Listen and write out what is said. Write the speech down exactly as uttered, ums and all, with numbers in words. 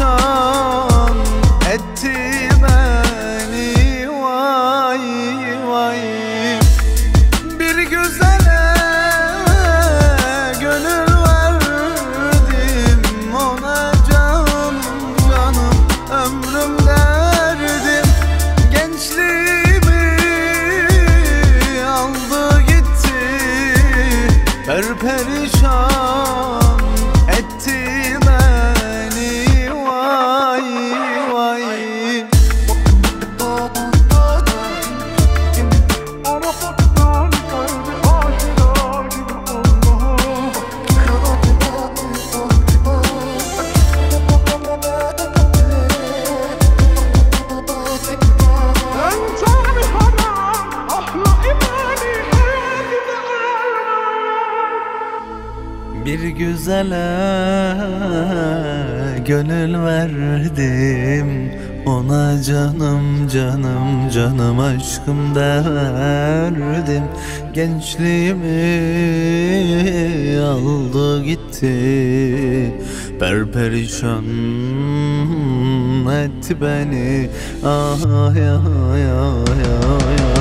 perişan etti beni, vay vay. Bir güzele gönül verdim, ona canım canım ömrüm derdim. Gençliğimi aldı gitti, perperişan etti beni, vay vay. Bir güzele gönül verdim, ona canım canım canım aşkım derdim. Gençliğimi aldı gitti, perperişan etti beni, ah ya ya ya ya.